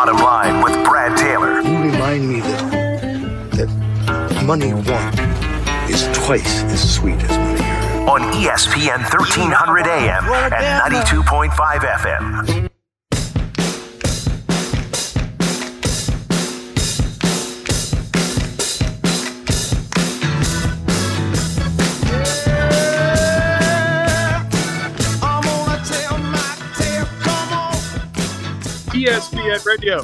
Bottom Line with Brad Taylor. You remind me that money won is twice as sweet as money earned. On ESPN 1300 AM and 92.5 FM. ESPN Radio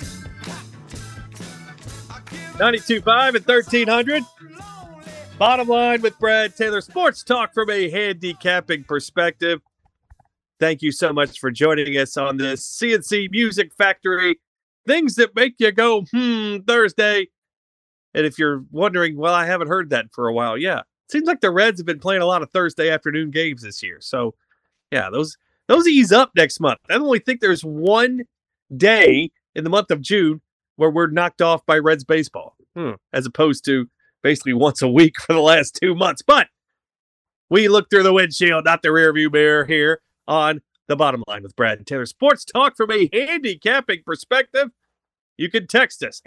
92.5 and 1300. Bottom Line with Brad Taylor. Sports talk from a handicapping perspective. Thank you so much for joining us on this CNC Music Factory. Things that make you go, Thursday. And if you're wondering, well, I haven't heard that for a while. Yeah. Seems like the Reds have been playing a lot of Thursday afternoon games this year. So, yeah, those ease up next month. I only think there's one day in the month of June where we're knocked off by Reds baseball, as opposed to basically once a week for the last 2 months. But we look through the windshield, not the rearview mirror, here on the Bottom Line with Brad and Taylor. Sports talk from a handicapping perspective. You can text us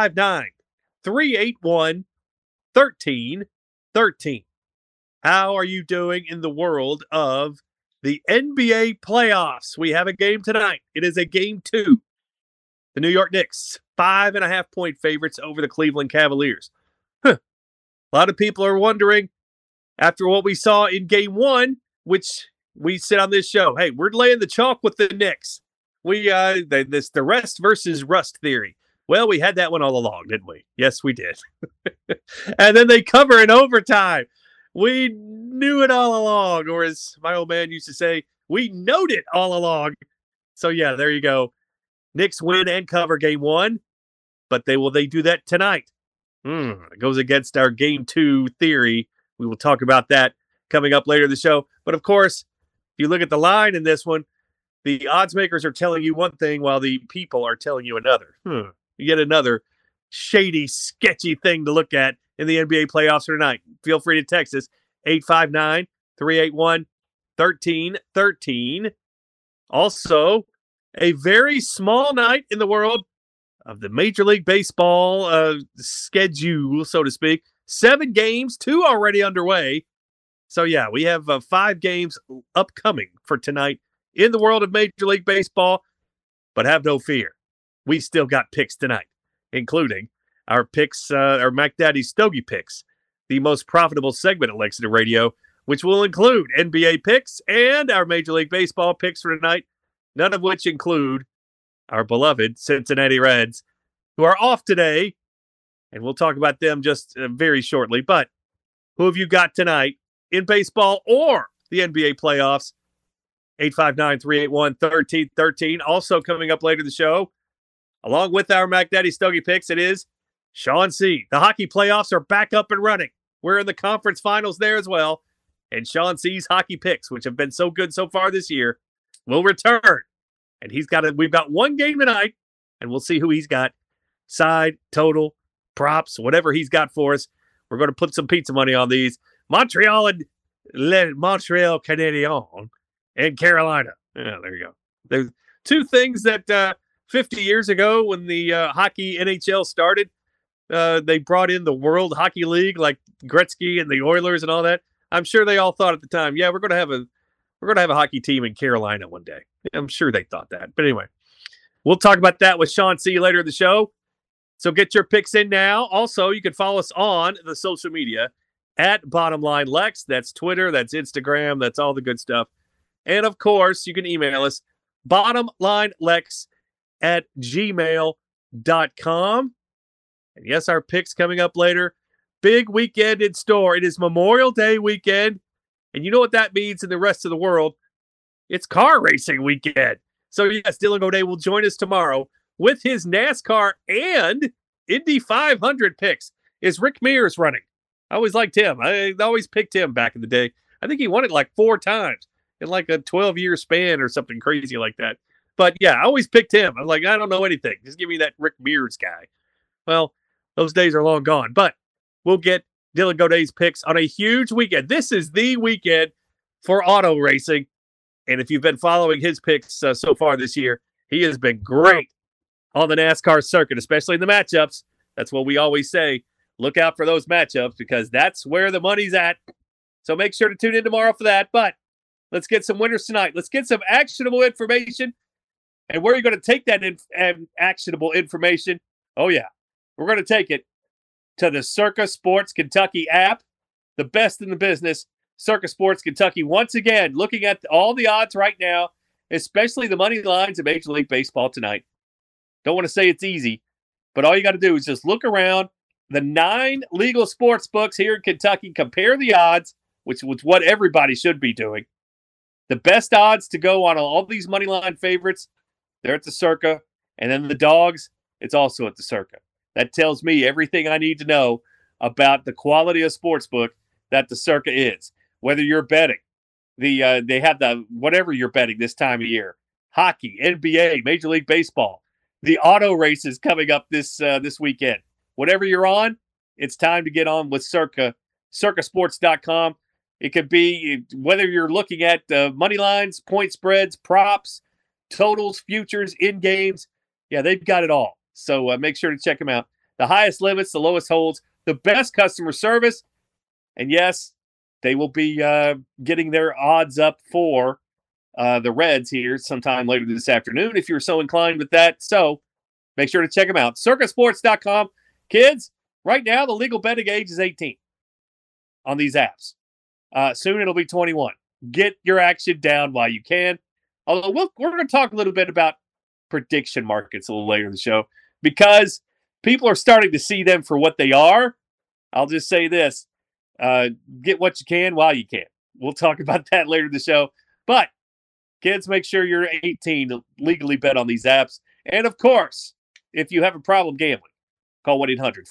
859-381-1313. How are you doing in the world of the NBA playoffs? We have a game tonight. It is a game 2. The New York Knicks, 5.5-point favorites over the Cleveland Cavaliers. A lot of people are wondering, after what we saw in game 1, which we said on this show, hey, we're laying the chalk with the Knicks. The rest versus rust theory. Well, we had that one all along, didn't we? Yes, we did. And then they cover in overtime. We knew it all along, or as my old man used to say, we knowed it all along. So, yeah, there you go. Knicks win and cover game 1, but will they do that tonight? It goes against our game 2 theory. We will talk about that coming up later in the show. But, of course, if you look at the line in this one, the odds makers are telling you one thing while the people are telling you another. Yet another shady, sketchy thing to look at in the NBA playoffs tonight. Feel free to text us, 859-381-1313. Also, a very small night in the world of the Major League Baseball schedule, so to speak. 7 games, 2 already underway. So, yeah, we have 5 games upcoming for tonight in the world of Major League Baseball. But have no fear. We still got picks tonight, including our picks, our Mac Daddy Stogie picks, the most profitable segment at Lexington Radio, which will include NBA picks and our Major League Baseball picks for tonight, none of which include our beloved Cincinnati Reds, who are off today, and we'll talk about them just very shortly. But who have you got tonight in baseball or the NBA playoffs? 859-381-1313. Also coming up later in the show, along with our Mac Daddy Stogie picks, it is Sean C. The hockey playoffs are back up and running. We're in the conference finals there as well. And Sean C.'s hockey picks, which have been so good so far this year, will return. And we've got one game tonight, and we'll see who he's got. Side, total, props, whatever he's got for us. We're going to put some pizza money on these. Montreal Canadiens and Carolina. Yeah, there you go. There's 2 things that 50 years ago when the hockey NHL started, they brought in the World Hockey League, like Gretzky and the Oilers and all that. I'm sure they all thought at the time, yeah, we're going to have a hockey team in Carolina one day. I'm sure they thought that. But anyway, we'll talk about that with Sean C. later in the show. So get your picks in now. Also, you can follow us on the social media at Bottom Line Lex. That's Twitter, that's Instagram, that's all the good stuff. And of course, you can email us, bottomlinelex@gmail.com. And yes, our picks coming up later. Big weekend in store. It is Memorial Day weekend. And you know what that means in the rest of the world? It's car racing weekend. So yes, Dylan O'Day will join us tomorrow with his NASCAR and Indy 500 picks. Is Rick Mears running? I always liked him. I always picked him back in the day. I think he won it like 4 times in like a 12-year span or something crazy like that. But yeah, I always picked him. I'm like, I don't know anything. Just give me that Rick Mears guy. Well, those days are long gone. But we'll get Dylan Goday's picks on a huge weekend. This is the weekend for auto racing. And if you've been following his picks so far this year, he has been great. on the NASCAR circuit, especially in the matchups. That's what we always say. Look out for those matchups because that's where the money's at. So make sure to tune in tomorrow for that. But let's get some winners tonight. Let's get some actionable information. And where are you going to take that actionable information? Oh, yeah. We're going to take it to the Circa Sports Kentucky app, the best in the business. Circa Sports Kentucky, once again, looking at all the odds right now, especially the money lines of Major League Baseball tonight. Don't want to say it's easy, but all you got to do is just look around the 9 legal sports books here in Kentucky, compare the odds, which was what everybody should be doing. The best odds to go on all these money line favorites, they're at the Circa, and then the dogs, it's also at the Circa. That tells me everything I need to know about the quality of sportsbook that the Circa is. Whether you're betting, they have the whatever you're betting this time of year, hockey, NBA, Major League Baseball, the auto races coming up this weekend. Whatever you're on, it's time to get on with Circa, circasports.com. It could be whether you're looking at money lines, point spreads, props, totals, futures, in games. Yeah, they've got it all. So make sure to check them out. The highest limits, the lowest holds, the best customer service. And yes, they will be getting their odds up for the Reds here sometime later this afternoon if you're so inclined with that. So make sure to check them out. Circasports.com. Kids, right now the legal betting age is 18 on these apps. Soon it'll be 21. Get your action down while you can. Although we're going to talk a little bit about prediction markets a little later in the show because people are starting to see them for what they are. I'll just say this. Get what you can while you can. We'll talk about that later in the show. But kids, make sure you're 18 to legally bet on these apps. And of course, if you have a problem gambling, call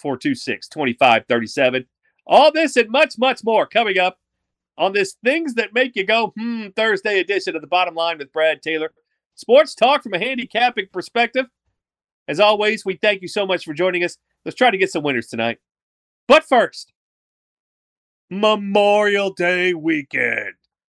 1-800-426-2537. All this and much, much more coming up on this Things That Make You Go, Thursday edition of The Bottom Line with Brad Taylor. Sports talk from a handicapping perspective. As always, we thank you so much for joining us. Let's try to get some winners tonight. But first, Memorial Day weekend.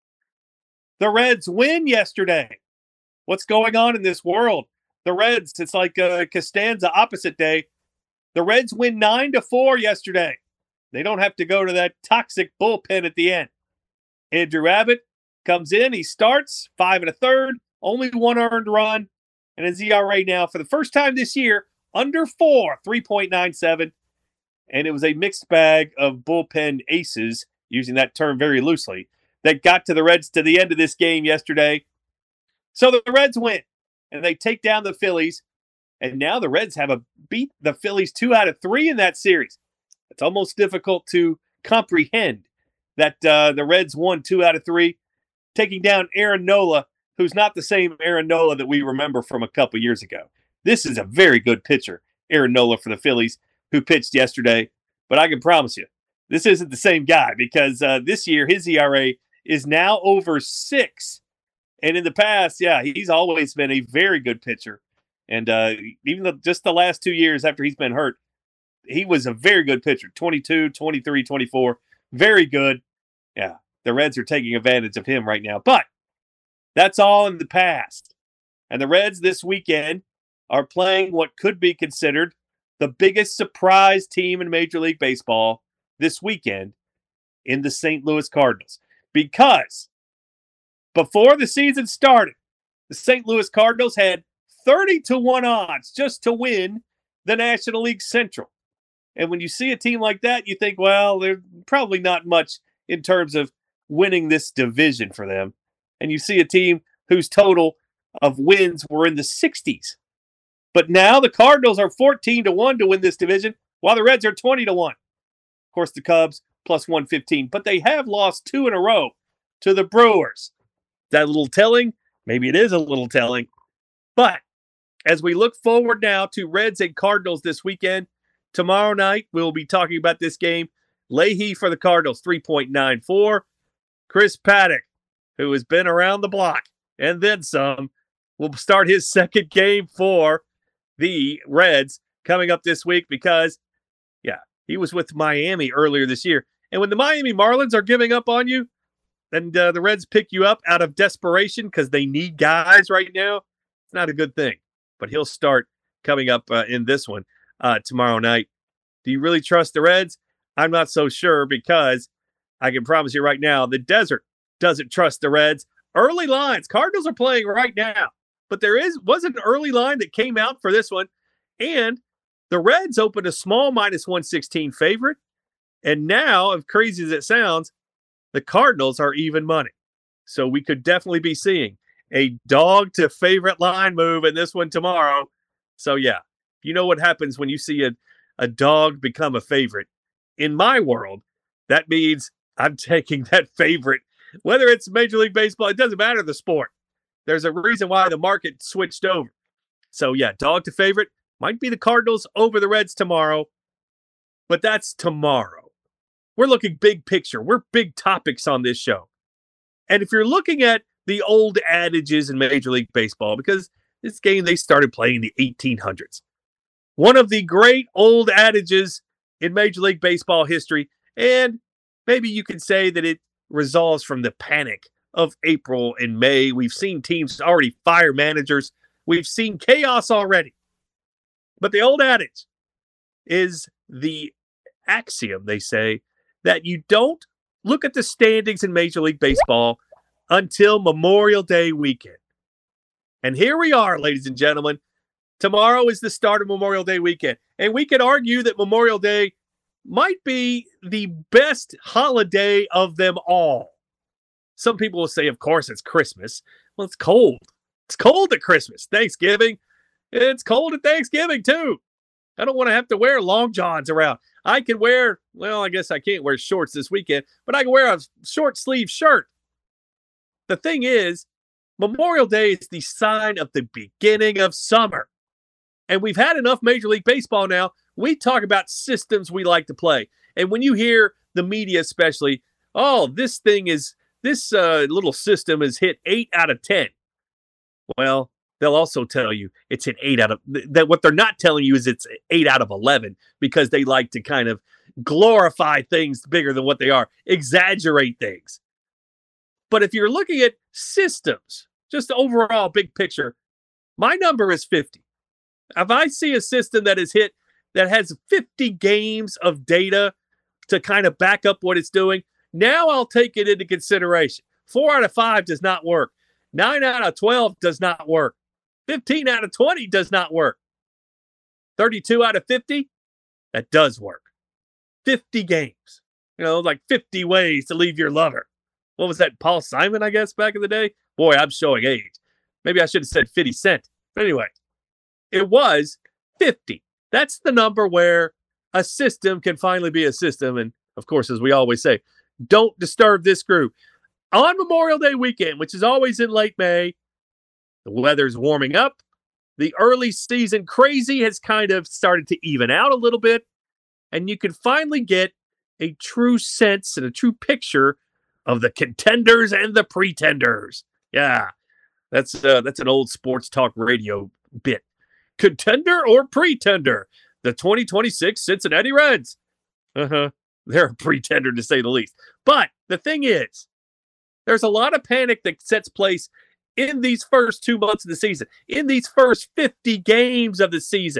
The Reds win yesterday. What's going on in this world? The Reds, it's like Costanza opposite day. The Reds win 9-4 yesterday. They don't have to go to that toxic bullpen at the end. Andrew Abbott comes in. He starts 5 1/3, only 1 earned run, and his ERA now for the first time this year under 4, 3.97. And it was a mixed bag of bullpen aces, using that term very loosely, that got to the Reds to the end of this game yesterday. So the Reds win, and they take down the Phillies. And now the Reds have beat the Phillies 2 out of 3 in that series. It's almost difficult to comprehend that the Reds won 2 out of 3, taking down Aaron Nola, who's not the same Aaron Nola that we remember from a couple years ago. This is a very good pitcher, Aaron Nola for the Phillies, who pitched yesterday. But I can promise you, this isn't the same guy because this year his ERA is now over 6. And in the past, yeah, he's always been a very good pitcher. And even though just the last 2 years after he's been hurt, he was a very good pitcher, 22, 23, 24. Very good. Yeah, the Reds are taking advantage of him right now. But that's all in the past. And the Reds this weekend are playing what could be considered the biggest surprise team in Major League Baseball this weekend in the St. Louis Cardinals. Because before the season started, the St. Louis Cardinals had 30-1 odds just to win the National League Central. And when you see a team like that, you think, well, there's probably not much in terms of winning this division for them. And you see a team whose total of wins were in the 60s. But now the Cardinals are 14-1 to win this division, while the Reds are 20-1. Of course, the Cubs plus 115. But they have lost 2 in a row to the Brewers. Is that a little telling? Maybe it is a little telling. But as we look forward now to Reds and Cardinals this weekend, tomorrow night we'll be talking about this game. Leahy for the Cardinals, 3.94. Chris Paddock, who has been around the block and then some, will start his second game for the Reds coming up this week because, yeah, he was with Miami earlier this year. And when the Miami Marlins are giving up on you and the Reds pick you up out of desperation because they need guys right now, it's not a good thing. But he'll start coming up in this one tomorrow night. Do you really trust the Reds? I'm not so sure, because I can promise you right now, the Desert doesn't trust the Reds. Early lines. Cardinals are playing right now, but was an early line that came out for this one, and the Reds opened a small -116 favorite, and now, as crazy as it sounds, the Cardinals are even money. So we could definitely be seeing a dog to favorite line move in this one tomorrow. So yeah, you know what happens when you see a dog become a favorite. In my world, that means I'm taking that favorite, whether it's Major League Baseball, it doesn't matter the sport. There's a reason why the market switched over. So yeah, dog to favorite might be the Cardinals over the Reds tomorrow, but that's tomorrow. We're looking big picture. We're big topics on this show. And if you're looking at the old adages in Major League Baseball, because this game they started playing in the 1800s, one of the great old adages in Major League Baseball history, and maybe you can say that it resolves from the panic of April and May. We've seen teams already fire managers. We've seen chaos already. But the old adage is the axiom, they say, that you don't look at the standings in Major League Baseball until Memorial Day weekend. And here we are, ladies and gentlemen. Tomorrow is the start of Memorial Day weekend. And we could argue that Memorial Day might be the best holiday of them all. Some people will say, of course, it's Christmas. Well, it's cold. It's cold at Christmas. Thanksgiving. It's cold at Thanksgiving, too. I don't want to have to wear long johns around. I can wear, well, I guess I can't wear shorts this weekend, but I can wear a short sleeve shirt. The thing is, Memorial Day is the sign of the beginning of summer. And we've had enough Major League Baseball now. We talk about systems we like to play. And when you hear the media especially, oh, this little system is hit 8 out of 10. Well, they'll also tell you it's hit 8 out of, that what they're not telling you is it's 8 out of 11, because they like to kind of glorify things bigger than what they are, exaggerate things. But if you're looking at systems, just the overall big picture, my number is 50. If I see a system that is hit, that has 50 games of data to kind of back up what it's doing, now I'll take it into consideration. 4 out of 5 does not work. 9 out of 12 does not work. 15 out of 20 does not work. 32 out of 50, that does work. 50 games. Like 50 ways to leave your lover. What was that, Paul Simon, I guess, back in the day? Boy, I'm showing age. Maybe I should have said 50 Cent. But anyway, it was 50. That's the number where a system can finally be a system. And, of course, as we always say, don't disturb this group. On Memorial Day weekend, which is always in late May, the weather's warming up. The early season crazy has kind of started to even out a little bit. And you can finally get a true sense and a true picture of the contenders and the pretenders. Yeah, that's an old sports talk radio bit. Contender or pretender? The 2026 Cincinnati Reds. They're a pretender, to say the least. But the thing is, there's a lot of panic that sets place in these first 2 months of the season, in these first 50 games of the season.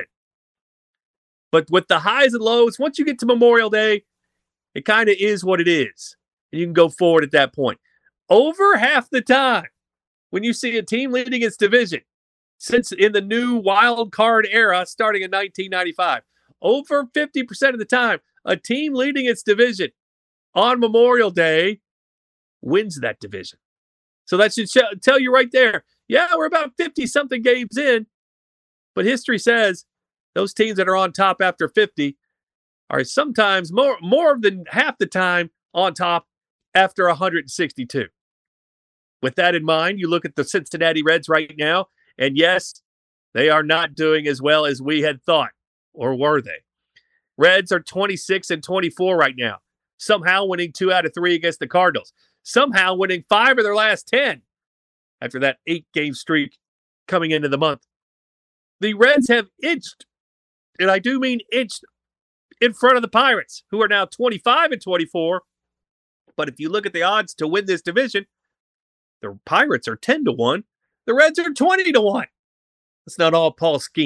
But with the highs and lows, once you get to Memorial Day, it kind of is what it is. And you can go forward at that point. Over half the time, when you see a team leading its division, since in the new wild card era starting in 1995, over 50% of the time, a team leading its division on Memorial Day wins that division. So that should tell you right there, yeah, we're about 50-something games in, but history says those teams that are on top after 50 are sometimes more than half the time on top after 162. With that in mind, you look at the Cincinnati Reds right now, and yes, they are not doing as well as we had thought, or were they? Reds are 26-24 right now, somehow winning 2 out of 3 against the Cardinals, somehow winning 5 of their last 10 after that 8-game streak coming into the month. The Reds have inched, and I do mean inched, in front of the Pirates, who are now 25-24. But if you look at the odds to win this division, the Pirates are 10-1. The Reds are 20-1. It's not all Paul Skeens.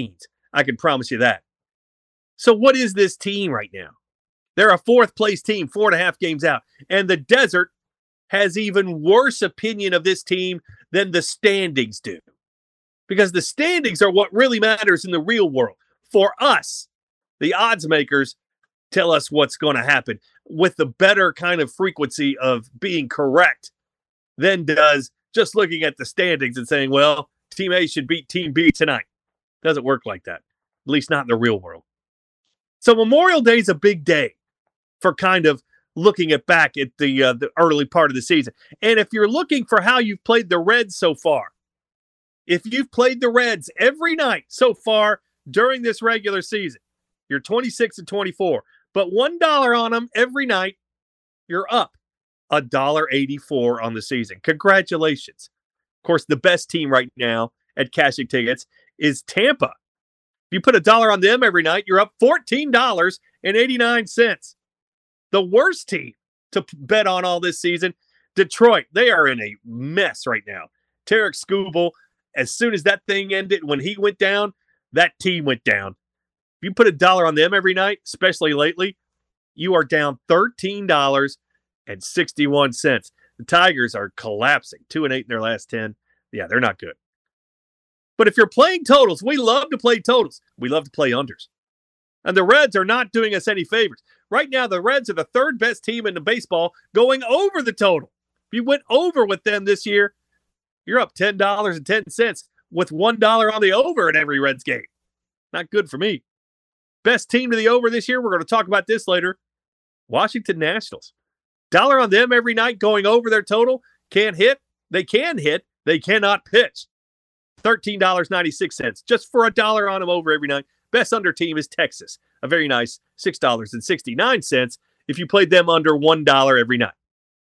I can promise you that. So what is this team right now? They're a fourth place team, 4.5 games out. And the Desert has even worse opinion of this team than the standings do. Because the standings are what really matters in the real world. For us, the odds makers tell us what's going to happen with the better kind of frequency of being correct than does just looking at the standings and saying, well, Team A should beat Team B tonight. Doesn't work like that, at least not in the real world. So Memorial Day is a big day for kind of looking back at the early part of the season. And if you're looking for how you've played the Reds so far, if you've played the Reds every night so far during this regular season, you're 26-24. But $1 on them every night, you're up $1.84 on the season. Congratulations. Of course, the best team right now at cashing tickets is Tampa. If you put $1 on them every night, you're up $14.89. The worst team to bet on all this season, Detroit. They are in a mess right now. Tarek Skubal, as soon as that thing ended, when he went down, that team went down. If you put $1 on them every night, especially lately, you are down $13.61. The Tigers are collapsing, 2-8 in their last 10. Yeah, they're not good. But if you're playing totals, we love to play totals. We love to play unders. And the Reds are not doing us any favors. Right now, the Reds are the third best team in the baseball going over the total. If you went over with them this year, you're up $10.10 with $1 on the over in every Reds game. Not good for me. Best team to the over this year, we're going to talk about this later, Washington Nationals. Dollar on them every night going over their total. Can't hit. They can hit. They cannot pitch. $13.96 just for $1 on them over every night. Best under team is Texas. A very nice $6.69 if you played them under $1 every night.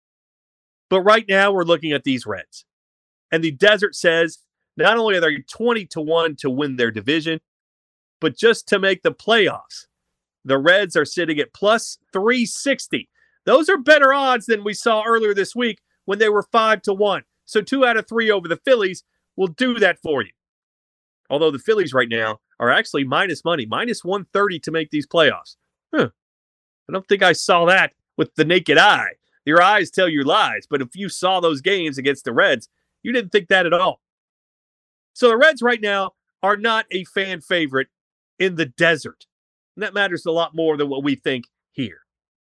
But right now we're looking at these Reds. And the Desert says not only are they 20-1 to win their division, but just to make the playoffs, the Reds are sitting at plus 360. Those are better odds than we saw earlier this week when they were 5-1. So 2 out of 3 over the Phillies will do that for you. Although the Phillies right now are actually minus money, minus 130 to make these playoffs. I don't think I saw that with the naked eye. Your eyes tell you lies, but if you saw those games against the Reds, you didn't think that at all. So the Reds right now are not a fan favorite in the Desert. And that matters a lot more than what we think here.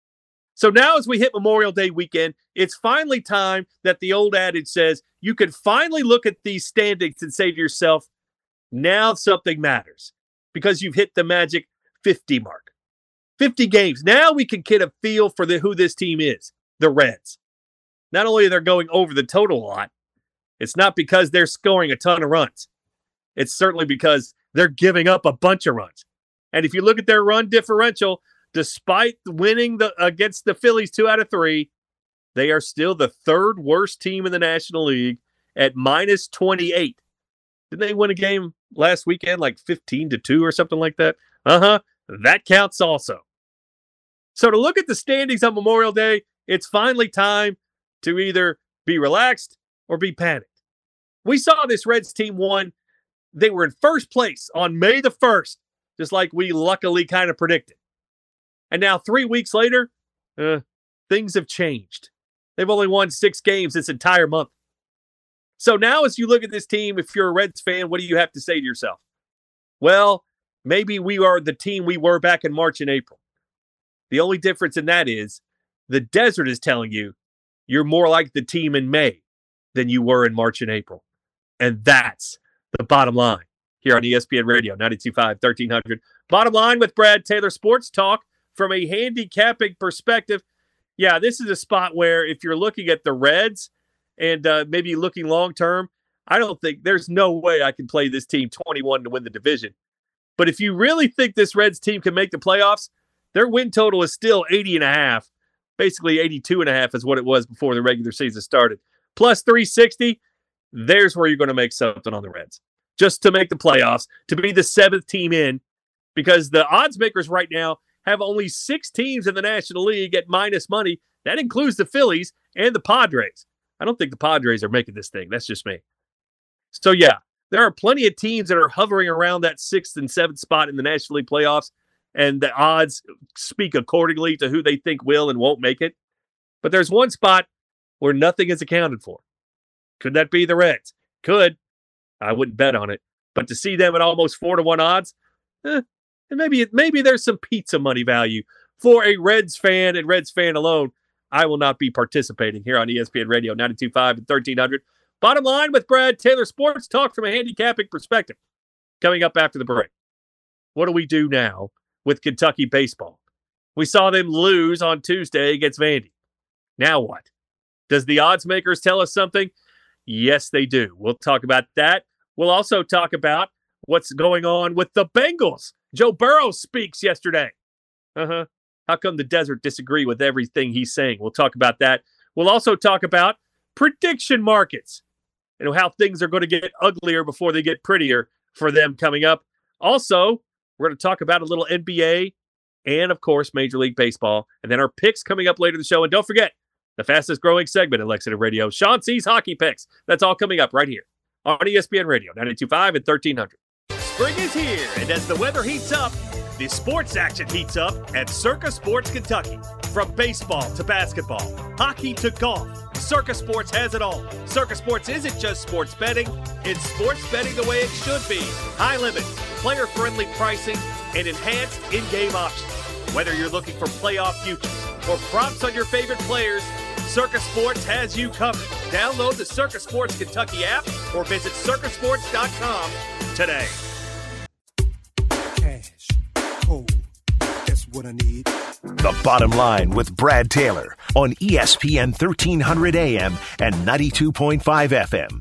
So now as we hit Memorial Day weekend, it's finally time that the old adage says you can finally look at these standings and say to yourself, now something matters because you've hit the magic 50 mark. 50 games. Now we can get a feel for who this team is, the Reds. Not only are they going over the total a lot, it's not because they're scoring a ton of runs. It's certainly because they're giving up a bunch of runs. And if you look at their run differential, despite winning against the Phillies 2 out of 3, they are still the third worst team in the National League at minus 28. Didn't they win a game last weekend like 15-2 or something like that? That counts also. So to look at the standings on Memorial Day, it's finally time to either be relaxed or be panicked. We saw this Reds team won. They were in first place on May the 1st, just like we luckily kind of predicted. And now 3 weeks later, things have changed. They've only won 6 games this entire month. So now as you look at this team, if you're a Reds fan, what do you have to say to yourself? Well, maybe we are the team we were back in March and April. The only difference in that is the Desert is telling you you're more like the team in May than you were in March and April. And that's the bottom line here on ESPN Radio, 92.5, 1300. Bottom line with Brad Taylor, Sports Talk from a handicapping perspective. Yeah, this is a spot where if you're looking at the Reds and maybe looking long-term, I don't think there's no way I can play this team 21 to win the division. But if you really think this Reds team can make the playoffs, their win total is still 80.5. Basically 82.5 is what it was before the regular season started. Plus 360, there's where you're going to make something on the Reds. Just to make the playoffs, to be the 7th team in, because the odds makers right now have only 6 teams in the National League at minus money. That includes the Phillies and the Padres. I don't think the Padres are making this thing. That's just me. So, yeah, There are plenty of teams that are hovering around that 6th and 7th spot in the National League playoffs, and the odds speak accordingly to who they think will and won't make it. But there's one spot where nothing is accounted for. Could that be the Reds? Could. I wouldn't bet on it. But to see them at almost 4-1 odds, and maybe there's some pizza money value for a Reds fan and Reds fan alone. I will not be participating here on ESPN Radio 92.5 and 1300. Bottom line with Brad Taylor, sports talk from a handicapping perspective. Coming up after the break. What do we do now with Kentucky baseball? We saw them lose on Tuesday against Vandy. Now what? Does the odds makers tell us something? Yes, they do. We'll talk about that. We'll also talk about what's going on with the Bengals. Joe Burrow speaks yesterday. How come the desert disagree with everything he's saying? We'll talk about that. We'll also talk about prediction markets and how things are going to get uglier before they get prettier for them coming up. Also, we're going to talk about a little NBA and, of course, Major League Baseball. And then our picks coming up later in the show. And don't forget, the fastest growing segment in Lexington Radio, Sean C's Hockey Picks. That's all coming up right here on ESPN Radio 92.5 and 1300. Spring is here, and as the weather heats up, the sports action heats up at Circa Sports Kentucky. From baseball to basketball, hockey to golf, Circa Sports has it all. Circa Sports isn't just sports betting, it's sports betting the way it should be. High limits, player-friendly pricing, and enhanced in-game options. Whether you're looking for playoff futures or props on your favorite players, Circa Sports has you covered. Download the Circa Sports Kentucky app or visit circasports.com today. Cash, cold, that's what I need. The Bottom Line with Brad Taylor on ESPN 1300 AM and 92.5 FM.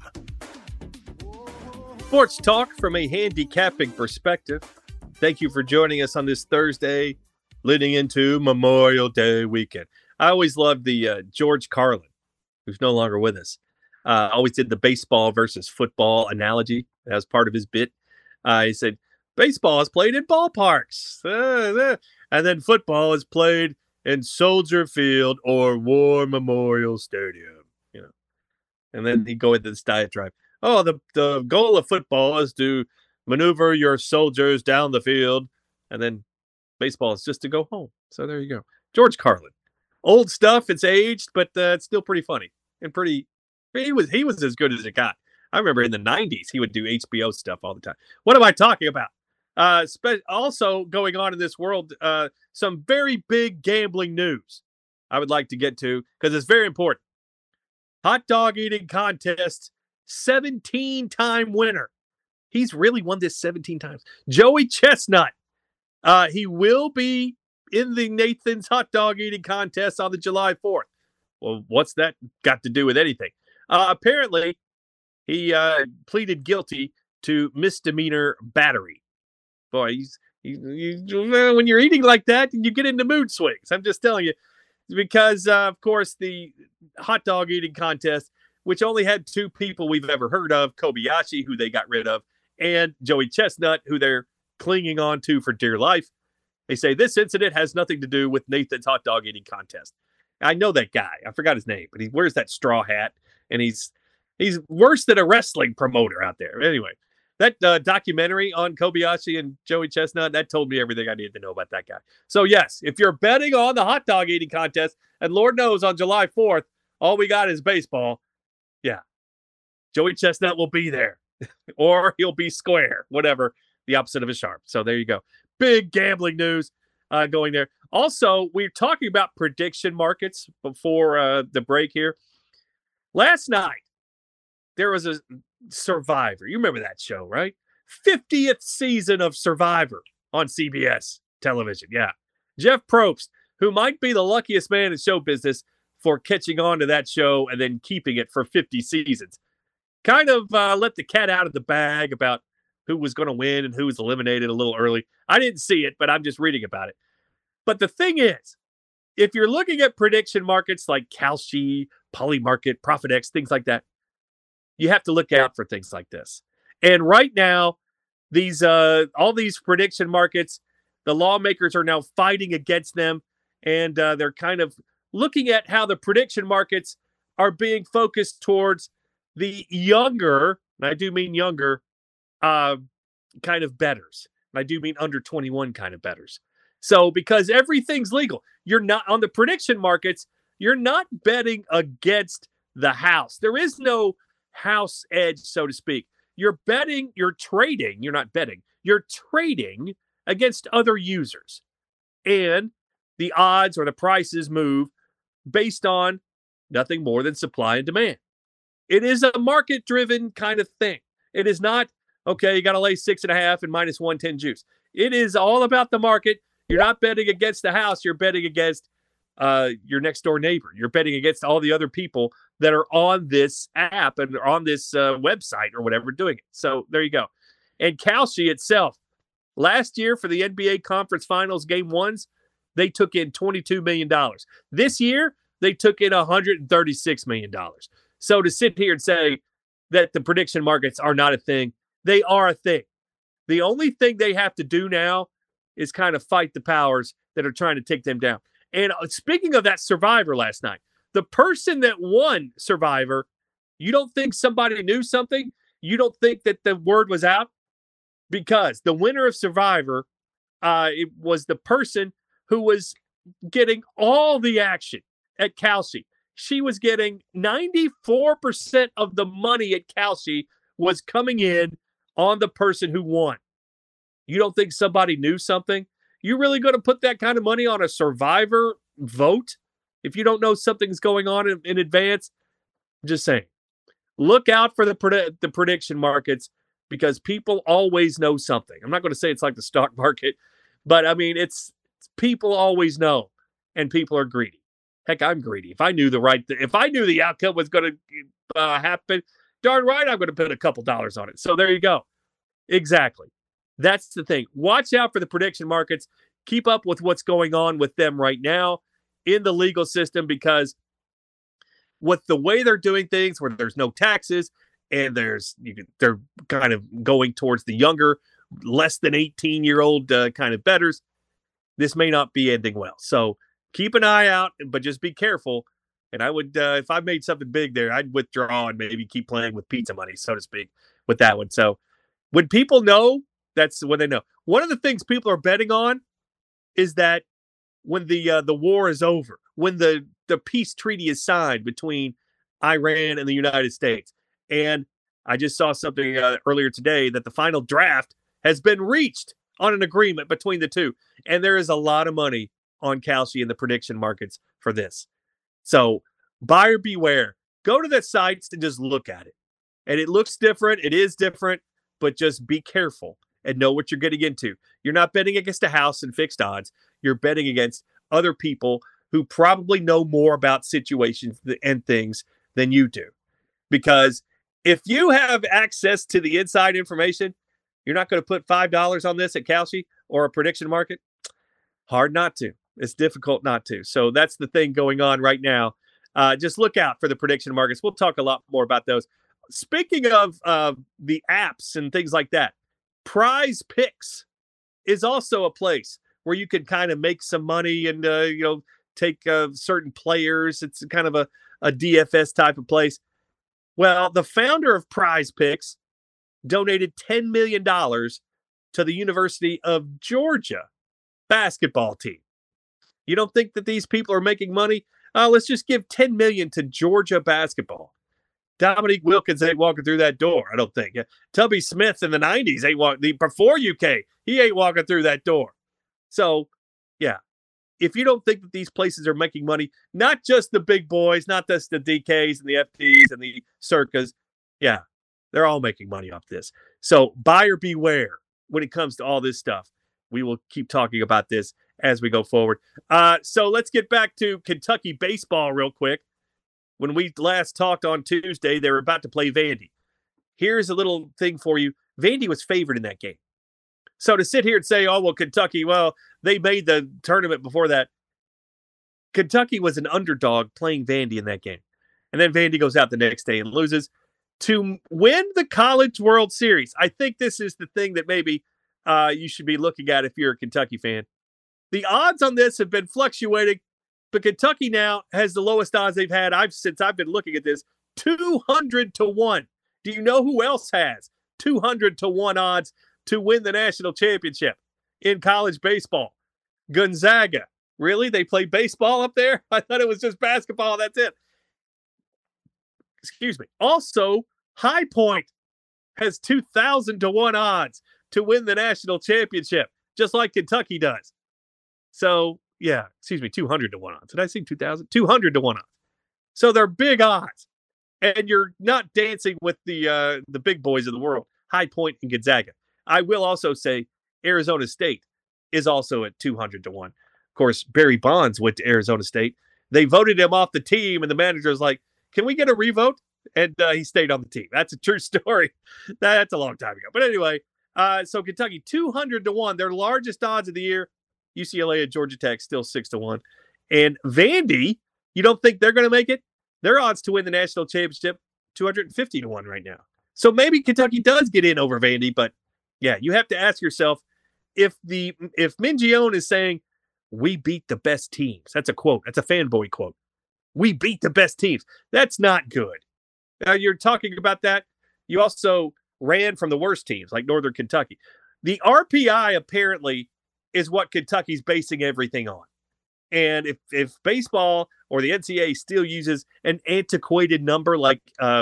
Sports talk from a handicapping perspective. Thank you for joining us on this Thursday leading into Memorial Day weekend. I always loved the George Carlin, who's no longer with us. Always did the baseball versus football analogy. That was part of his bit. He said, baseball is played in ballparks. And then football is played in Soldier Field or War Memorial Stadium. You know, and then he'd go into this diatribe. Oh, the goal of football is to maneuver your soldiers down the field. And then baseball is just to go home. So there you go. George Carlin. Old stuff, it's aged, but it's still pretty funny and pretty. He was as good as it got. I remember in the 90s, he would do HBO stuff all the time. What am I talking about? Also going on in this world, some very big gambling news I would like to get to because it's very important. Hot dog eating contest, 17-time winner. He's really won this 17 times. Joey Chestnut. He will be in the Nathan's hot dog eating contest on the July 4th. Well, what's that got to do with anything? Apparently, he pleaded guilty to misdemeanor battery. Boy, when you're eating like that, you get into mood swings. I'm just telling you. Because, of course, the hot dog eating contest, which only had two people we've ever heard of, Kobayashi, who they got rid of, and Joey Chestnut, who they're clinging on to for dear life. They say this incident has nothing to do with Nathan's hot dog eating contest. I know that guy. I forgot his name, but he wears that straw hat, and he's worse than a wrestling promoter out there. Anyway, that documentary on Kobayashi and Joey Chestnut, that told me everything I needed to know about that guy. So, yes, if you're betting on the hot dog eating contest, and Lord knows on July 4th, all we got is baseball, yeah, Joey Chestnut will be there. Or he'll be square, whatever, the opposite of a sharp. So there you go. Big gambling news going there. Also, we're talking about prediction markets before the break here. Last night, there was a Survivor. You remember that show, right? 50th season of Survivor on CBS television. Yeah. Jeff Probst, who might be the luckiest man in show business for catching on to that show and then keeping it for 50 seasons. Kind of let the cat out of the bag about who was going to win and who was eliminated a little early. I didn't see it, but I'm just reading about it. But the thing is, if you're looking at prediction markets like Kalshi, Polymarket, ProfitX, things like that, you have to look out for things like this. And right now, these all these prediction markets, the lawmakers are now fighting against them, and they're kind of looking at how the prediction markets are being focused towards the younger, and I do mean younger, kind of bettors. And I do mean under 21 kind of bettors. So because everything's legal, you're not on the prediction markets, you're not betting against the house. There is no house edge, so to speak. You're trading, you're not betting, you're trading against other users. And the odds or the prices move based on nothing more than supply and demand. It is a market-driven kind of thing. It is not, okay, you got to lay 6.5 and minus 110 juice. It is all about the market. You're not betting against the house. You're betting against your next door neighbor. You're betting against all the other people that are on this app and on this website or whatever doing it. So there you go. And Kalshi itself, last year for the NBA Conference Finals Game 1s, they took in $22 million. This year, they took in $136 million. So to sit here and say that the prediction markets are not a thing, they are a thing. The only thing they have to do now is kind of fight the powers that are trying to take them down. And speaking of that Survivor last night, the person that won Survivor, you don't think somebody knew something? You don't think that the word was out? Because the winner of Survivor, it was the person who was getting all the action at Kalshi. She was getting 94% of the money at Kalshi was coming in on the person who won. You don't think somebody knew something? You really going to put that kind of money on a Survivor vote if you don't know something's going on in advance? Just saying. Look out for the prediction markets because people always know something. I'm not going to say it's like the stock market, but I mean, it's people always know, and people are greedy. Heck, I'm greedy. If I knew if I knew the outcome was going to happen, darn right, I'm going to put a couple dollars on it. So there you go. Exactly. That's the thing. Watch out for the prediction markets. Keep up with what's going on with them right now in the legal system, because with the way they're doing things, where there's no taxes and they're kind of going towards the younger, less than 18-year-old kind of bettors, this may not be ending well. So keep an eye out, but just be careful. And I would, if I made something big there, I'd withdraw and maybe keep playing with pizza money, so to speak, with that one. So when people know, that's when they know. One of the things people are betting on is that when the war is over, when the peace treaty is signed between Iran and the United States, and I just saw something earlier today that the final draft has been reached on an agreement between the two, and there is a lot of money on Kalshi in the prediction markets for this. So buyer beware. Go to the sites and just look at it. And it looks different. It is different, but just be careful and know what you're getting into. You're not betting against a house and fixed odds. You're betting against other people who probably know more about situations and things than you do. Because if you have access to the inside information, you're not going to put $5 on this at Kalshi or a prediction market. Hard not to. It's difficult not to. So that's the thing going on right now. Just look out for the prediction markets. We'll talk a lot more about those. Speaking of the apps and things like that, Prize Picks is also a place where you can kind of make some money and, take certain players. It's kind of a DFS type of place. Well, the founder of Prize Picks donated $10 million to the University of Georgia basketball team. You don't think that these people are making money? Let's just give $10 million to Georgia basketball. Dominique Wilkins ain't walking through that door, I don't think. Tubby Smith in the 90s ain't walking. Before UK, he ain't walking through that door. So, yeah. If you don't think that these places are making money, not just the big boys, not just the DKs and the FDs and the Circas, yeah, they're all making money off this. So buyer beware when it comes to all this stuff. We will keep talking about this as we go forward. So let's get back to Kentucky baseball real quick. When we last talked on Tuesday, they were about to play Vandy. Here's a little thing for you. Vandy was favored in that game. So to sit here and say, oh, well, Kentucky, well, they made the tournament before that. Kentucky was an underdog playing Vandy in that game. And then Vandy goes out the next day and loses to win the College World Series. I think this is the thing that maybe you should be looking at if you're a Kentucky fan. The odds on this have been fluctuating, but Kentucky now has the lowest odds they've had since I've been looking at this, 200 to 1. Do you know who else has 200-1 odds to win the national championship in college baseball. Gonzaga. Really? They play baseball up there? I thought it was just basketball. That's it. Excuse me. Also, High Point has 2,000-1 odds to win the national championship, just like Kentucky does. So, 200-1 odds. Did I say 2,000? 200-1 odds. So they're big odds. And you're not dancing with the big boys of the world, High Point and Gonzaga. I will also say Arizona State is also at 200-1. Of course, Barry Bonds went to Arizona State. They voted him off the team, and the manager was like, can we get a revote? And he stayed on the team. That's a true story. That's a long time ago. But anyway, so Kentucky, 200-1, their largest odds of the year. UCLA and Georgia Tech still 6-1. And Vandy, you don't think they're going to make it? Their odds to win the national championship, 250-1 right now. So maybe Kentucky does get in over Vandy, but yeah, you have to ask yourself if Mingione is saying, we beat the best teams. That's a quote. That's a fanboy quote. We beat the best teams. That's not good. Now you're talking about that. You also ran from the worst teams like Northern Kentucky. The RPI apparently is what Kentucky's basing everything on. And if baseball or the NCAA still uses an antiquated number like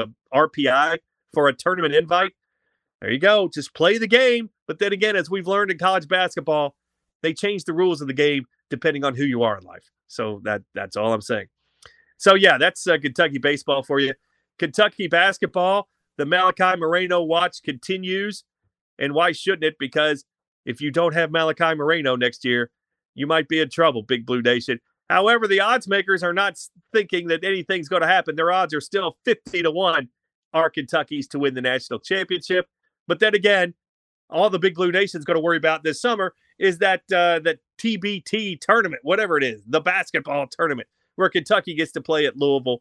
RPI for a tournament invite, there you go. Just play the game. But then again, as we've learned in college basketball, they change the rules of the game depending on who you are in life. So that's all I'm saying. So, yeah, that's Kentucky baseball for you. Kentucky basketball, the Malachi Moreno watch continues. And why shouldn't it? Because if you don't have Malachi Moreno next year, you might be in trouble, Big Blue Nation. However, the odds makers are not thinking that anything's going to happen. Their odds are still 50-1 are Kentucky's to win the national championship. But then again, all the Big Blue Nation's going to worry about this summer is that TBT tournament, whatever it is, the basketball tournament, where Kentucky gets to play at Louisville.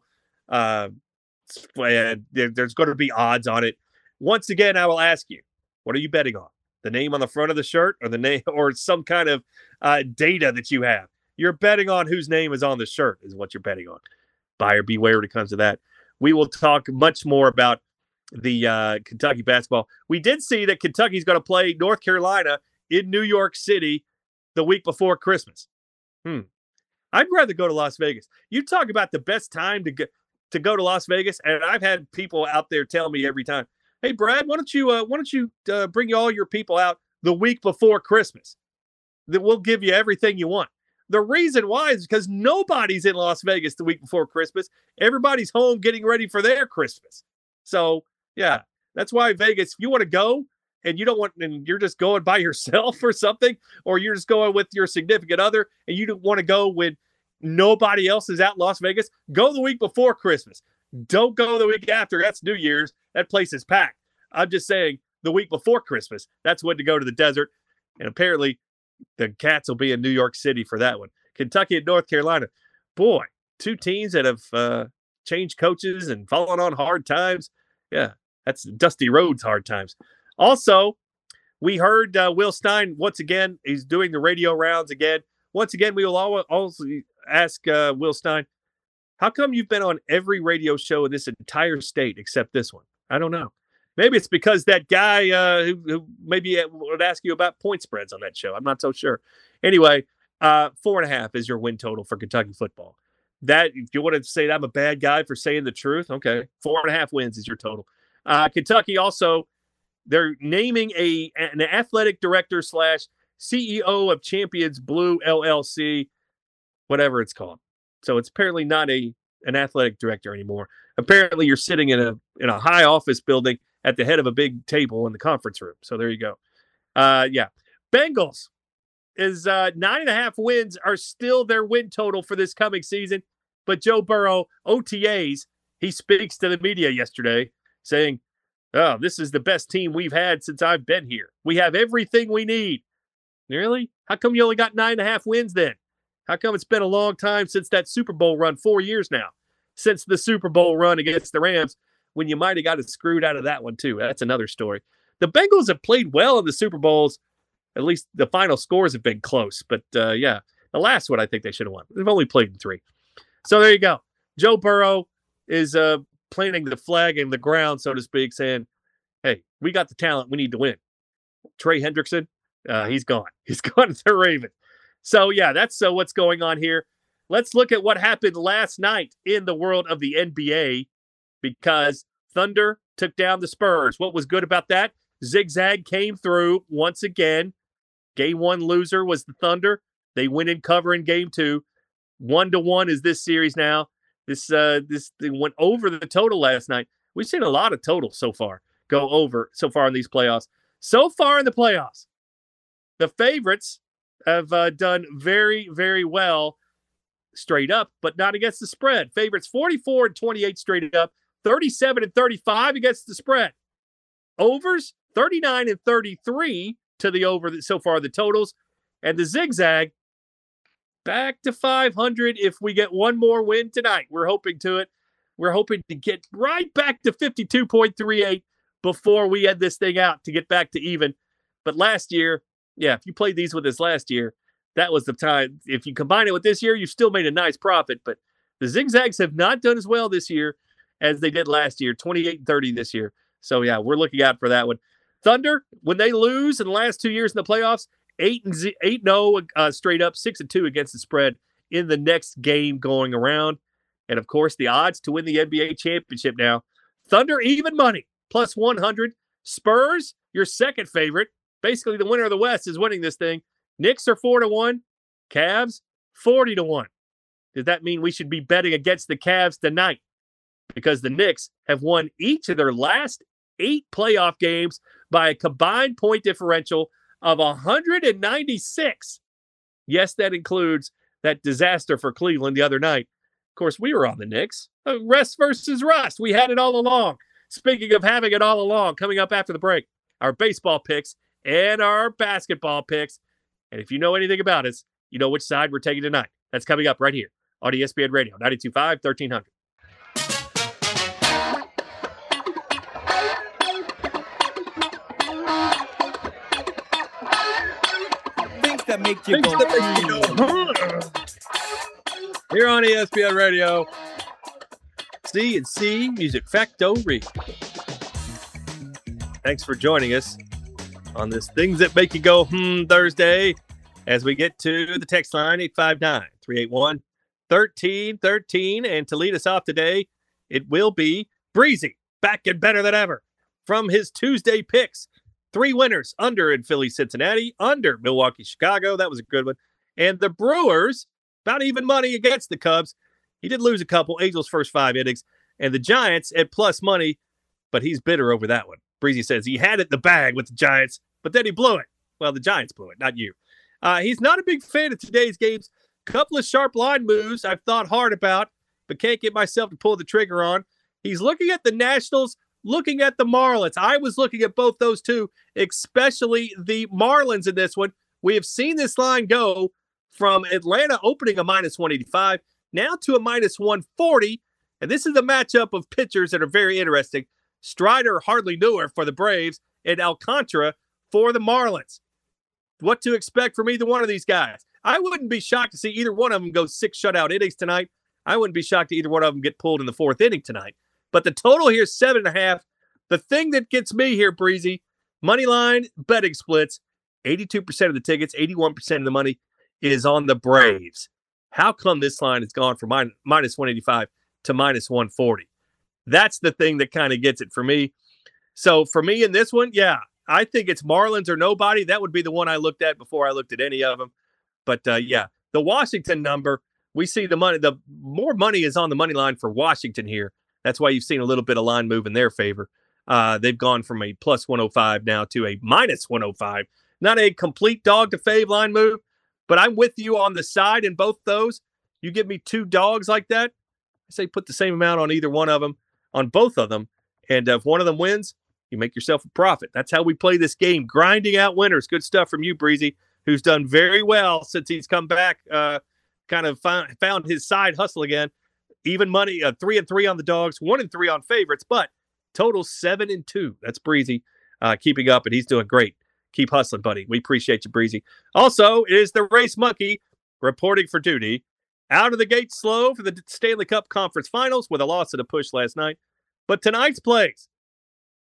There's going to be odds on it. Once again, I will ask you, what are you betting on? The name on the front of the shirt or the name or some kind of data that you have? You're betting on whose name is on the shirt is what you're betting on. Buyer beware when it comes to that. We will talk much more about the Kentucky basketball. We did see that Kentucky's going to play North Carolina in New York City the week before Christmas. I'd rather go to Las Vegas. You talk about the best time to go to Las Vegas, and I've had people out there tell me every time, "Hey, Brad, why don't you bring all your people out the week before Christmas? That we'll give you everything you want." The reason why is because nobody's in Las Vegas the week before Christmas. Everybody's home getting ready for their Christmas. So, yeah, that's why Vegas, if you want to go and you're just going by yourself or something, or you're just going with your significant other and you don't want to go when nobody else is out in Las Vegas, go the week before Christmas. Don't go the week after. That's New Year's. That place is packed. I'm just saying the week before Christmas, that's when to go to the desert. And apparently the Cats will be in New York City for that one. Kentucky and North Carolina. Boy, two teams that have changed coaches and fallen on hard times. Yeah, that's Dusty Rhodes' hard times. Also, we heard Will Stein, once again, he's doing the radio rounds again. Once again, we will also ask Will Stein, how come you've been on every radio show in this entire state except this one? I don't know. Maybe it's because that guy who maybe would ask you about point spreads on that show. I'm not so sure. Anyway, 4.5 is your win total for Kentucky football. That, if you want to say that I'm a bad guy for saying the truth, okay, 4.5 wins is your total. Kentucky also, they're naming an athletic director / CEO of Champions Blue LLC, whatever it's called. So it's apparently not an athletic director anymore. Apparently, you're sitting in a high office building at the head of a big table in the conference room. So there you go. Yeah. Bengals is 9.5 wins are still their win total for this coming season. But Joe Burrow, OTAs, he speaks to the media yesterday saying, "Oh, this is the best team we've had since I've been here. We have everything we need." Really? How come you only got 9.5 wins then? How come it's been a long time since that Super Bowl run, 4 years now, since the Super Bowl run against the Rams, when you might have got it screwed out of that one too? That's another story. The Bengals have played well in the Super Bowls. At least the final scores have been close. But, yeah, the last one I think they should have won. They've only played in 3. So there you go. Joe Burrow is planting the flag in the ground, so to speak, saying, hey, we got the talent. We need to win. Trey Hendrickson, he's gone. He's gone to the Ravens. So, yeah, that's what's going on here. Let's look at what happened last night in the world of the NBA because Thunder took down the Spurs. What was good about that? Zigzag came through once again. Game 1 loser was the Thunder. They went in cover in Game 2. 1-1 is this series now. This thing went over the total last night. We've seen a lot of totals so far go over so far in these playoffs. So far in the playoffs, the favorites have done very, very well straight up, but not against the spread. Favorites 44-28 straight up, 37-35 against the spread. Overs 39-33 to the over so far the totals, and the Zigzag back to 500 if we get one more win tonight. We're hoping to it. We're hoping to get right back to 52.38 before we end this thing out to get back to even. But last year, yeah, if you played these with us last year, that was the time. If you combine it with this year, you still made a nice profit. But the Zigzags have not done as well this year as they did last year, 28-30 this year. So, yeah, we're looking out for that one. Thunder, when they lose in the last 2 years in the playoffs, 8-0 straight up, 6-2 against the spread in the next game going around. And, of course, the odds to win the NBA championship now. Thunder, even money, plus 100. Spurs, your second favorite. Basically, the winner of the West is winning this thing. Knicks are 4-1. Cavs, 40-1. Does that mean we should be betting against the Cavs tonight? Because the Knicks have won each of their last 8 playoff games by a combined point differential of 196. Yes, that includes that disaster for Cleveland the other night. Of course, we were on the Knicks. Rest versus rust. We had it all along. Speaking of having it all along, coming up after the break, our baseball picks and our basketball picks. And if you know anything about us, you know which side we're taking tonight. That's coming up right here on ESPN Radio, 92.5, 1300. That make you go. Here on ESPN Radio, C&C Music Factory. Thanks for joining us on this Things That Make You Go Thursday as we get to the text line 859-381-1313. And to lead us off today, it will be Breezy, back and better than ever from his Tuesday picks. 3 winners, under in Philly, Cincinnati, under Milwaukee, Chicago. That was a good one. And the Brewers, about even money against the Cubs. He did lose a couple, Angels' first 5 innings. And the Giants at plus money, but he's bitter over that one. Breezy says he had it in the bag with the Giants, but then he blew it. Well, the Giants blew it, not you. He's not a big fan of today's games. Couple of sharp line moves I've thought hard about, but can't get myself to pull the trigger on. He's looking at the Nationals, looking at the Marlins. I was looking at both those two, especially the Marlins in this one. We have seen this line go from Atlanta opening a minus 185 now to a minus 140. And this is a matchup of pitchers that are very interesting. Strider, Hardly Newer for the Braves, and Alcantara for the Marlins. What to expect from either one of these guys? I wouldn't be shocked to see either one of them go 6 shutout innings tonight. I wouldn't be shocked to either one of them get pulled in the 4th inning tonight. But the total here is 7.5. The thing that gets me here, Breezy, money line betting splits. 82% of the tickets, 81% of the money is on the Braves. How come this line has gone from minus 185 to minus 140? That's the thing that kind of gets it for me. So for me in this one, yeah, I think it's Marlins or nobody. That would be the one I looked at before I looked at any of them. But yeah, the Washington number, we see the money. The more money is on the money line for Washington here. That's why you've seen a little bit of line move in their favor. They've gone from a plus 105 now to a minus 105. Not a complete dog to fave line move, but I'm with you on the side in both those. You give me 2 dogs like that, I say put the same amount on either one of them, on both of them. And if one of them wins, you make yourself a profit. That's how we play this game, grinding out winners. Good stuff from you, Breezy, who's done very well since he's come back, kind of found his side hustle again. Even money, 3-3 on the dogs, 1-3 on favorites, but total 7-2. That's Breezy keeping up, and he's doing great. Keep hustling, buddy. We appreciate you, Breezy. Also, it is the Race Monkey reporting for duty. Out of the gate slow for the Stanley Cup Conference Finals with a loss at a push last night. But tonight's plays,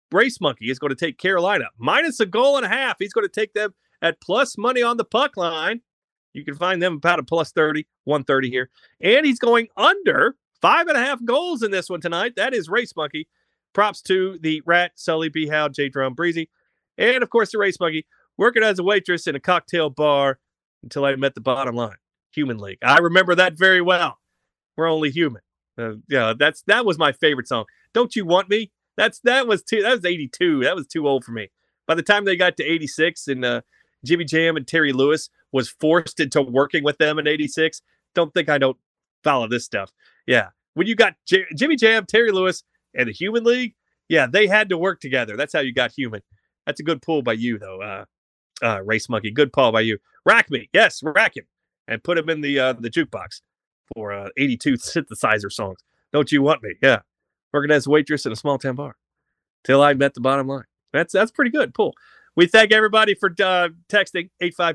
Race Monkey is going to take Carolina minus a goal and a half. He's going to take them at plus money on the puck line. You can find them about a plus 30, 130 here. And he's going under 5.5 goals in this one tonight. That is Race Monkey. Props to the Rat, Sully, B. Howe, J. Drum, Breezy. And, of course, the Race Monkey working as a waitress in a cocktail bar until I met the bottom line. Human League. I remember that very well. We're only human. That was my favorite song. Don't You Want Me? That was 82. That was too old for me. By the time they got to 86 and Jimmy Jam and Terry Lewis was forced into working with them in 86, don't think I don't follow this stuff. Yeah. When you got Jimmy Jam, Terry Lewis, and the Human League, yeah, they had to work together. That's how you got Human. That's a good pull by you, though, Race Monkey. Good pull by you. Rack me. Yes, rack him. And put him in the jukebox for 82 synthesizer songs. Don't You Want Me? Yeah. Working as a waitress in a small town bar. Till I met the bottom line. That's pretty good. Pull. We thank everybody for texting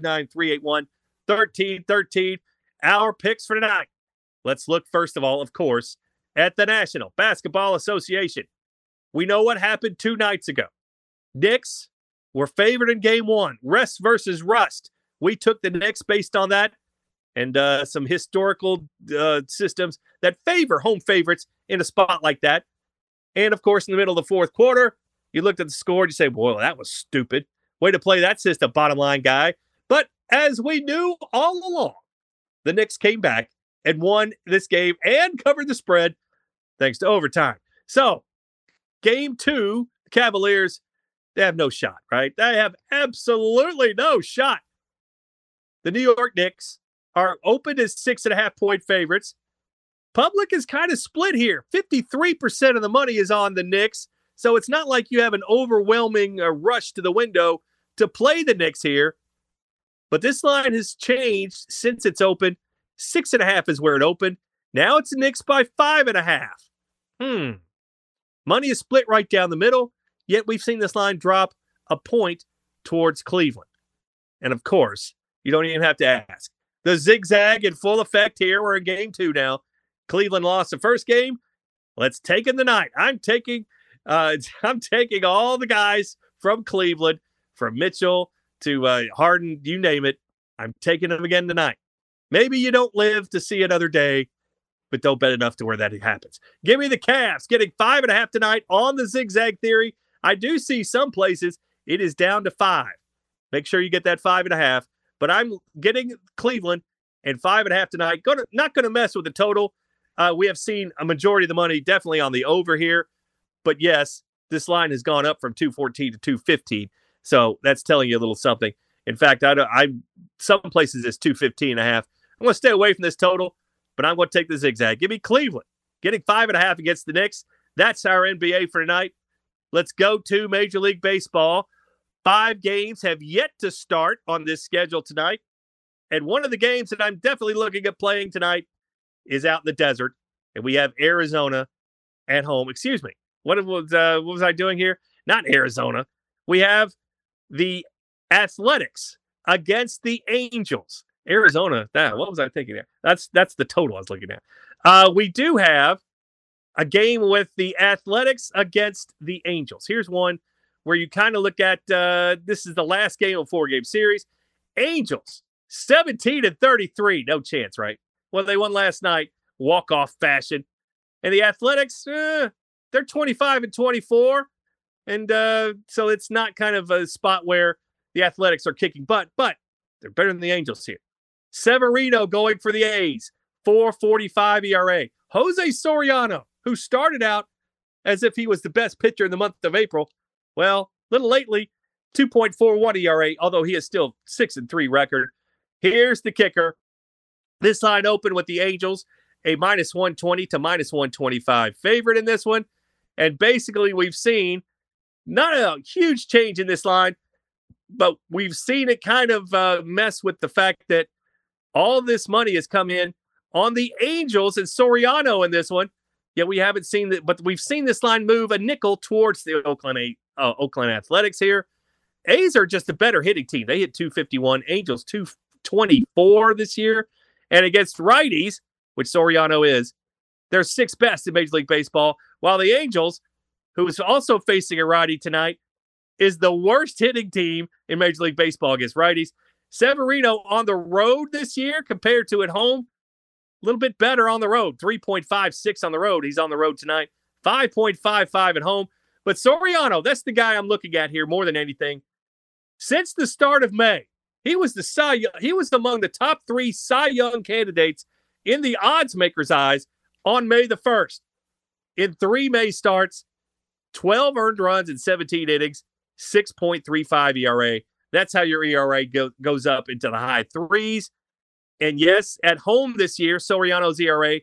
859-381-1313. Our picks for tonight. Let's look, first of all, of course, at the National Basketball Association. We know what happened 2 nights ago. Knicks were favored in game 1. Rest versus Rust. We took the Knicks based on that and some historical systems that favor home favorites in a spot like that. And, of course, in the middle of the fourth quarter, you looked at the score and you say, boy, that was stupid. Way to play that system, bottom line guy. But as we knew all along, the Knicks came back and won this game and covered the spread thanks to overtime. So, game 2, the Cavaliers, they have no shot, right? They have absolutely no shot. The New York Knicks are opened as 6.5-point favorites. Public is kind of split here. 53% of the money is on the Knicks. So it's not like you have an overwhelming rush to the window to play the Knicks here. But this line has changed since it's open. 6.5 is where it opened. Now it's the Knicks by 5.5. Money is split right down the middle. Yet we've seen this line drop a point towards Cleveland. And of course, you don't even have to ask. The zigzag in full effect here. We're in game 2 now. Cleveland lost the first game. Let's take in the night. I'm taking all the guys from Cleveland, from Mitchell to Harden, you name it. I'm taking them again tonight. Maybe you don't live to see another day, but don't bet enough to where that happens. Give me the Cavs getting 5.5 tonight on the zigzag theory. I do see some places it is down to 5. Make sure you get that 5.5. But I'm getting Cleveland and 5.5 tonight. Not going to mess with the total. We have seen a majority of the money definitely on the over here. But yes, this line has gone up from 214 to 215. So that's telling you a little something. In fact, some places it's 215.5. I'm going to stay away from this total, but I'm going to take the zigzag. Give me Cleveland getting 5.5 against the Knicks. That's our NBA for tonight. Let's go to Major League Baseball. 5 games have yet to start on this schedule tonight. And one of the games that I'm definitely looking at playing tonight is out in the desert. And we have Arizona at home. Excuse me. What was I doing here? Not Arizona. We have the Athletics against the Angels. Arizona. What was I thinking there? That's the total I was looking at. We do have a game with the Athletics against the Angels. Here's one where you kind of look at, this is the last game of a 4-game series. Angels, 17-33. No chance, right? Well, they won last night, walk-off fashion. And the Athletics, they're 25-24. And so it's not kind of a spot where the Athletics are kicking butt, but they're better than the Angels here. Severino going for the A's, 4.45 ERA. Jose Soriano, who started out as if he was the best pitcher in the month of April, well, a little lately, 2.41 ERA, although he is still 6-3 record. Here's the kicker. This line opened with the Angels, a -120 to -125 favorite in this one. And basically, we've seen not a huge change in this line, but we've seen it kind of mess with the fact that all this money has come in on the Angels and Soriano in this one. Yet we haven't seen that, but we've seen this line move a nickel towards the Oakland Athletics here. A's are just a better hitting team. They hit 251, Angels 224 this year. And against righties, which Soriano is, they're 6th best in Major League Baseball, while the Angels, who is also facing a righty tonight, is the worst hitting team in Major League Baseball against righties. Severino on the road this year compared to at home, a little bit better on the road. 3.56 on the road. He's on the road tonight. 5.55 at home. But Soriano, that's the guy I'm looking at here more than anything. Since the start of May, he was among the top 3 Cy Young candidates in the odds makers' eyes on May the 1st. In 3 May starts, 12 earned runs in 17 innings, 6.35 ERA. That's how your ERA goes up into the high 3s. And yes, at home this year, Soriano's ERA,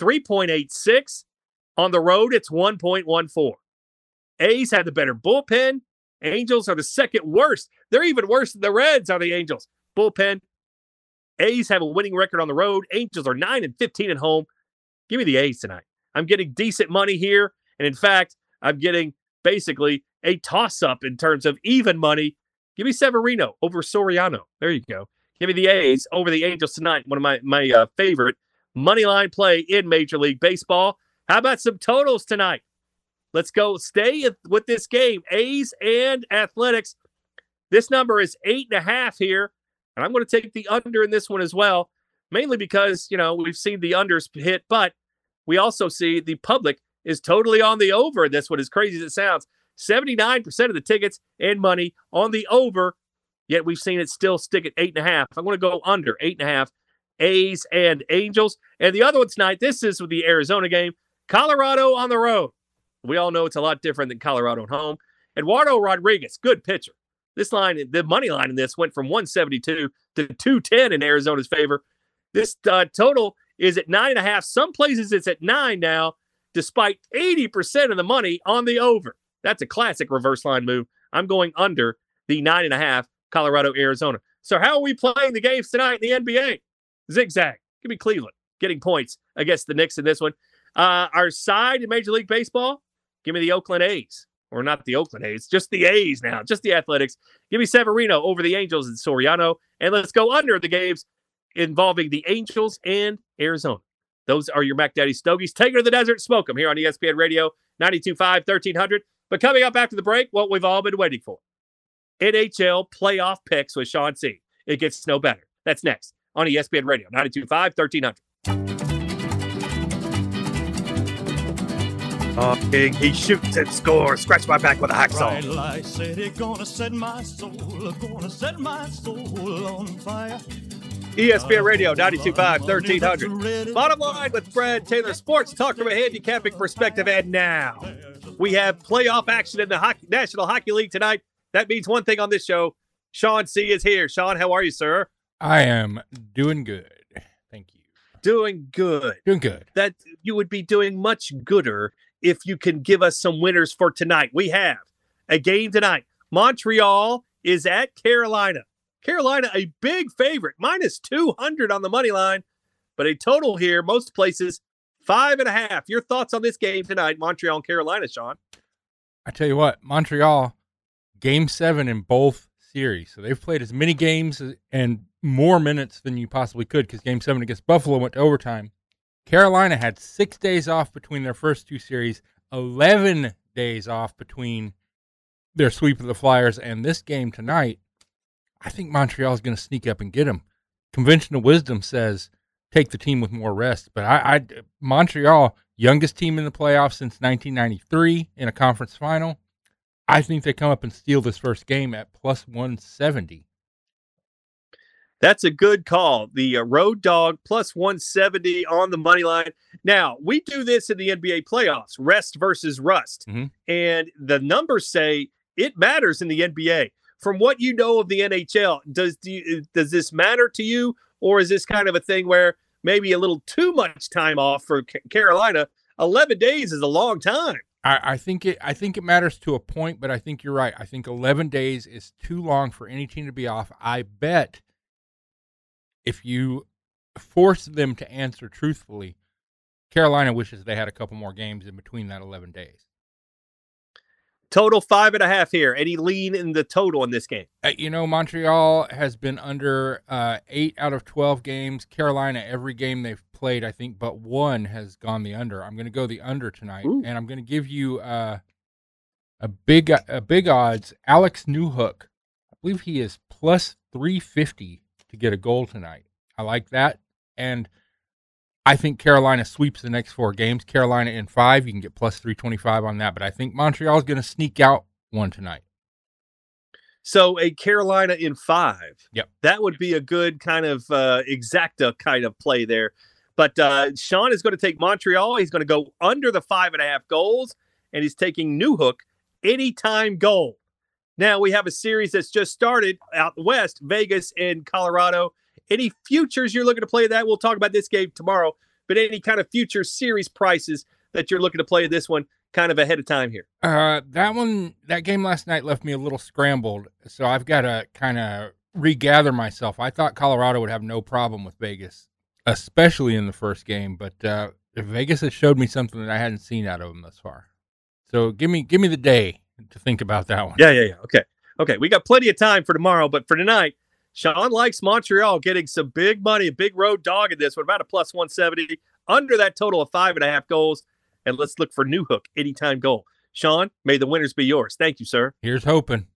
3.86. On the road, it's 1.14. A's had the better bullpen. Angels are the second worst. They're even worse than the Reds are the Angels. Bullpen. A's have a winning record on the road. Angels are 9-15 at home. Give me the A's tonight. I'm getting decent money here. And in fact, I'm getting basically a toss-up in terms of even money. Give me Severino over Soriano. There you go. Give me the A's over the Angels tonight. One of my favorite money line play in Major League Baseball. How about some totals tonight? Let's go stay with this game. A's and Athletics. This number is 8.5 here. And I'm going to take the under in this one as well. Mainly because, we've seen the unders hit. But we also see the public is totally on the over in this one, as crazy as it sounds. 79% of the tickets and money on the over, yet we've seen it still stick at 8.5. I'm going to go under 8.5. A's and Angels. And the other one tonight, this is with the Arizona game. Colorado on the road. We all know it's a lot different than Colorado at home. Eduardo Rodriguez, good pitcher. This line, the money line in this went from 172 to 210 in Arizona's favor. This total is at 9.5. Some places it's at 9 now, despite 80% of the money on the over. That's a classic reverse line move. I'm going under the 9.5 Colorado, Arizona. So how are we playing the games tonight in the NBA? Zigzag. Give me Cleveland getting points against the Knicks in this one. Our side in Major League Baseball, give me the Oakland A's. Or not the Oakland A's, just the A's now, just the Athletics. Give me Severino over the Angels and Soriano. And let's go under the games involving the Angels and Arizona. Those are your Mac Daddy Stogies. Take it to the desert, smoke them here on ESPN Radio 92.5, 1300. But coming up after the break, what we've all been waiting for. NHL playoff picks with Sean C. It gets no better. That's next on ESPN Radio 92.5, 1300. Oh, King, he shoots and scores. Scratch my back with a hacksaw. Right, said it gonna set my soul on fire. ESPN Radio 92.5, 1300. Bottom line with Brad Taylor, sports talk from a handicapping perspective. And now we have playoff action in the National Hockey League tonight. That means one thing on this show. Sean C. is here. Sean, how are you, sir? I am doing good. Thank you. Doing good. Doing good. That you would be doing much gooder if you can give us some winners for tonight. We have a game tonight. Montreal is at Carolina. Carolina, a big favorite, minus 200 on the money line, but a total here, most places, 5.5. Your thoughts on this game tonight, Montreal and Carolina, Sean? I tell you what, Montreal, Game 7 in both series. So they've played as many games and more minutes than you possibly could because Game 7 against Buffalo went to overtime. Carolina had 6 days off between their first 2 series, 11 days off between their sweep of the Flyers and this game tonight. I think Montreal is going to sneak up and get them. Conventional wisdom says take the team with more rest, but Montreal, youngest team in the playoffs since 1993 in a conference final. I think they come up and steal this first game at plus 170. That's a good call. The road dog plus 170 on the money line. Now, we do this in the NBA playoffs, rest versus rust. Mm-hmm. And the numbers say it matters in the NBA. From what you know of the NHL, does this matter to you? Or is this kind of a thing where maybe a little too much time off for Carolina? 11 days is a long time. I think it matters to a point, but I think you're right. I think 11 days is too long for any team to be off. I bet if you force them to answer truthfully, Carolina wishes they had a couple more games in between that 11 days. Total 5.5 here. Any lean in the total in this game? Montreal has been under 8 out of 12 games. Carolina, every game they've played, I think, but one has gone the under. I'm going to go the under tonight, and I'm going to give you A big odds. Alex Newhook. I believe he is plus 350 to get a goal tonight. I like that. And I think Carolina sweeps the next 4 games. Carolina in 5, you can get plus 325 on that. But I think Montreal is going to sneak out one tonight. So a Carolina in 5. Yep. That would be a good kind of exacta kind of play there. But Sean is going to take Montreal. He's going to go under the 5.5 goals, and he's taking Newhook anytime goal. Now we have a series that's just started out west, Vegas and Colorado. Any futures you're looking to play that? We'll talk about this game tomorrow, but any kind of future series prices that you're looking to play this one kind of ahead of time here? That game last night left me a little scrambled, so I've got to kind of regather myself. I thought Colorado would have no problem with Vegas, especially in the first game, but Vegas has showed me something that I hadn't seen out of them thus far. So give me the day to think about that one. Yeah. Okay. We got plenty of time for tomorrow, but for tonight, Sean likes Montreal getting some big money, a big road dog in this one, about a plus 170, under that total of 5.5 goals. And let's look for Newhook anytime goal. Sean, may the winners be yours. Thank you, sir. Here's hoping.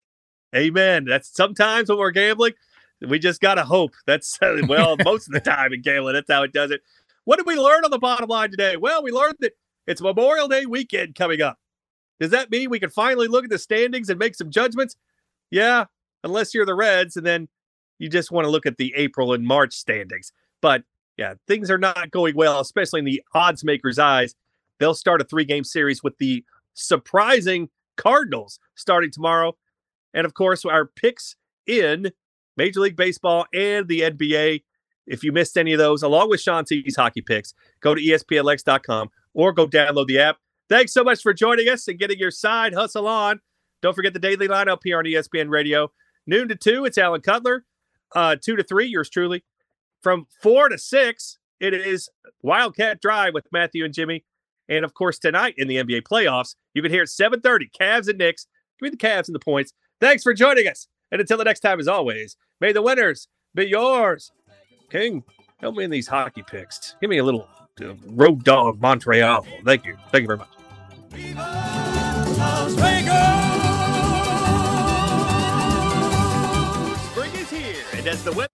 Amen. That's sometimes when we're gambling, we just got to hope. That's, well, most of the time in gambling, that's how it does it. What did we learn on the bottom line today? Well, we learned that it's Memorial Day weekend coming up. Does that mean we can finally look at the standings and make some judgments? Yeah, unless you're the Reds, and then you just want to look at the April and March standings. But, yeah, things are not going well, especially in the odds makers' eyes. They'll start a 3-game series with the surprising Cardinals starting tomorrow. And, of course, our picks in Major League Baseball and the NBA. If you missed any of those, along with Sean T's hockey picks, go to ESPNLex.com or go download the app. Thanks so much for joining us and getting your side hustle on. Don't forget the daily lineup here on ESPN Radio. Noon to 2, it's Alan Cutler. 2 to 3, yours truly. From 4 to 6, it is Wildcat Drive with Matthew and Jimmy. And, of course, tonight in the NBA playoffs, you can hear at 7:30, Cavs and Knicks. Give me the Cavs and the points. Thanks for joining us. And until the next time, as always, may the winners be yours. King, help me in these hockey picks. Give me a little road dog Montreal. Thank you. Thank you very much. Spring is here, and as the weather